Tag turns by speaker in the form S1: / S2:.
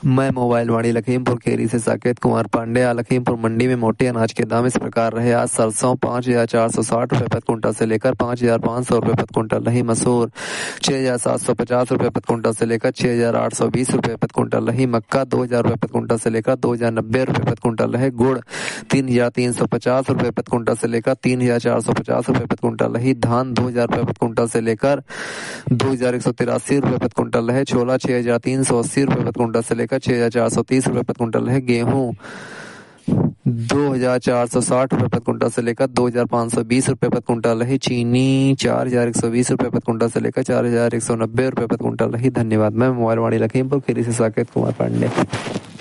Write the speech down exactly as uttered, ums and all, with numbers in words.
S1: मैं मोबाइल वाणी लखीमपुर खीरी से साकेत कुमार पांडे। लखीमपुर मंडी में मोटे अनाज के दाम इस प्रकार रहे। आज सरसों पाँच हजार चार सौ साठ रुपए प्रति कुंटल से लेकर पाँच हजार पाँच सौ रुपए प्रति कुंटल रही। मसूर छह हजार सात सौ पचास रुपए प्रति कुंटल से लेकर छह हजार आठ सौ बीस रुपए प्रति कुंटल रही। मक्का दो हजार रुपए प्रति कुंटल से लेकर दो हजार नब्बे रुपए प्रति कुंटल रहे। गुड़ तीन हजार तीन सौ पचास रुपए प्रति कुंटल से लेकर तीन हजार चार सौ पचास रुपए प्रति कुंटल रही। धान दो हजार रुपए प्रति कुंटल से लेकर दो हजार एक सौ तिरासी रुपए प्रति कुंटल रहे। छोला छह हजार तीन सौ अस्सी रुपए प्रति कुंटल से लेकर छह हजार चार सौ तीस रुपए प्रति कुंटल है। गेहूं दो हजार चार सौ साठ रुपए प्रति कुंटल से लेकर दो हजार पाँच सौ बीस रुपए प्रति कुंटल रही। चीनी चार हजार एक सौ बीस रुपए प्रति कुंटल से लेकर चार हजार एक सौ नब्बे रुपए प्रति कुंटल रही। धन्यवाद। मैं मोबाइल वाणी लखीमपुर खीरी से साकेत कुमार पांडे।